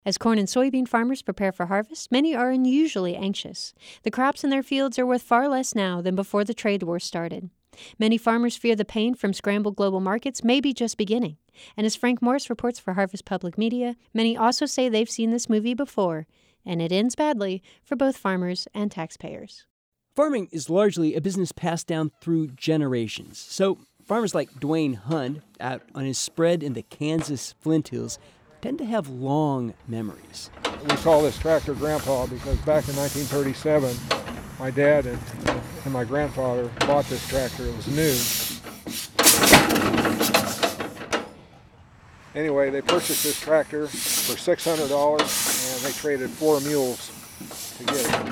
As corn and soybean farmers prepare for harvest, many are unusually anxious. The crops in their fields are worth far less now than before the trade war started. Many farmers fear the pain from scrambled global markets may be just beginning. And as Frank Morris reports for Harvest Public Media, many also say they've seen this movie before, and it ends badly for both farmers and taxpayers. Farming is largely a business passed down through generations. So farmers like Dwayne Hund, out on his spread in the Kansas Flint Hills, tend to have long memories. We call this tractor Grandpa because back in 1937, my dad and my grandfather bought this tractor. It was new. Anyway, they purchased this tractor for $600 and they traded 4 mules to get it.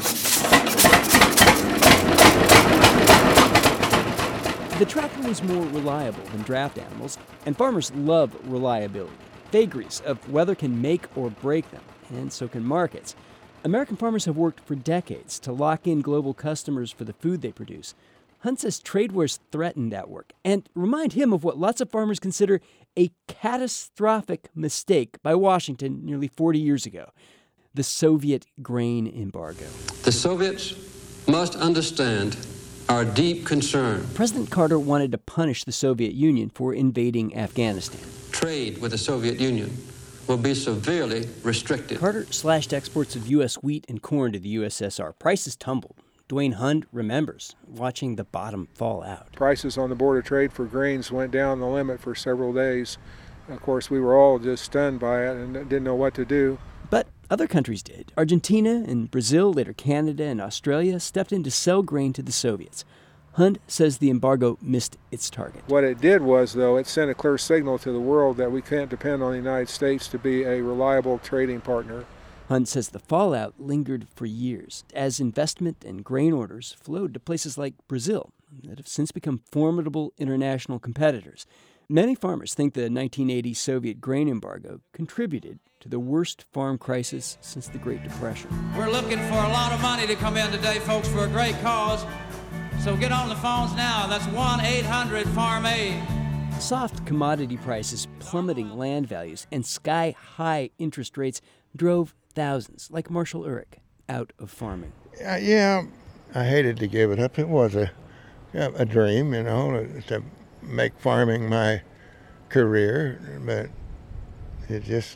The tractor was more reliable than draft animals, and farmers love reliability. Vagaries of weather can make or break them, and so can markets. American farmers have worked for decades to lock in global customers for the food they produce. Hunt says trade wars threaten that work and remind him of what lots of farmers consider a catastrophic mistake by Washington nearly 40 years ago: the Soviet grain embargo. The Soviets must understand our deep concern. President Carter wanted to punish the Soviet Union for invading Afghanistan. Trade with the Soviet Union will be severely restricted. Carter slashed exports of U.S. wheat and corn to the USSR. Prices tumbled. Dwayne Hund remembers watching the bottom fall out. Prices on the Board of Trade for grains went down the limit for several days. Of course, we were all just stunned by it and didn't know what to do. But other countries did. Argentina and Brazil, later Canada and Australia, stepped in to sell grain to the Soviets. Hund says the embargo missed its target. What it did was, though, it sent a clear signal to the world that we can't depend on the United States to be a reliable trading partner. Hund says the fallout lingered for years as investment and grain orders flowed to places like Brazil that have since become formidable international competitors. Many farmers think the 1980 Soviet grain embargo contributed to the worst farm crisis since the Great Depression. We're looking for a lot of money to come in today, folks, for a great cause. So get on the phones now. That's 1-800-FARM-AID. Soft commodity prices, plummeting land values, and sky-high interest rates drove thousands, like Marshall Urich, out of farming. Yeah, I hated to give it up. It was a dream, to make farming my career, but it just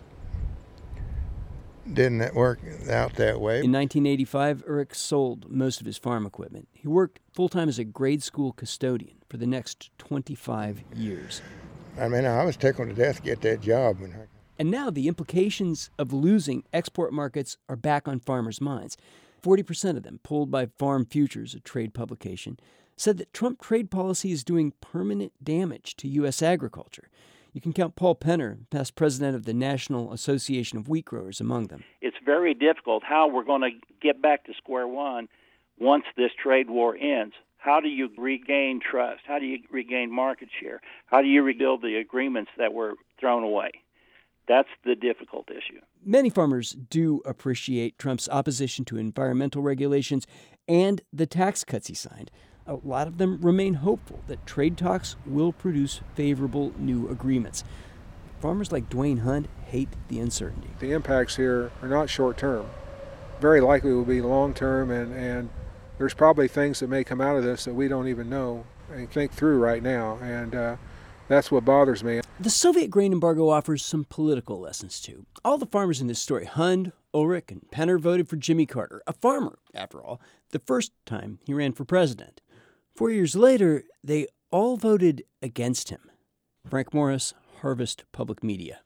didn't work out that way. In 1985, Urich sold most of his farm equipment. He worked full-time as a grade school custodian for the next 25 years. I mean, I was tickled to death to get that job. And now the implications of losing export markets are back on farmers' minds. 40% of them, polled by Farm Futures, a trade publication, said that Trump trade policy is doing permanent damage to U.S. agriculture. You can count Paul Penner, past president of the National Association of Wheat Growers, among them. It's very difficult how we're going to get back to square one once this trade war ends. How do you regain trust? How do you regain market share? How do you rebuild the agreements that were thrown away? That's the difficult issue. Many farmers do appreciate Trump's opposition to environmental regulations and the tax cuts he signed. A lot of them remain hopeful that trade talks will produce favorable new agreements. Farmers like Dwayne Hund hate the uncertainty. The impacts here are not short-term. Very likely will be long-term, and there's probably things that may come out of this that we don't even know and think through right now, and that's what bothers me. The Soviet grain embargo offers some political lessons, too. All the farmers in this story, Hund, Ulrich, and Penner, voted for Jimmy Carter, a farmer, after all, the first time he ran for president. 4 years later, they all voted against him. Frank Morris, Harvest Public Media.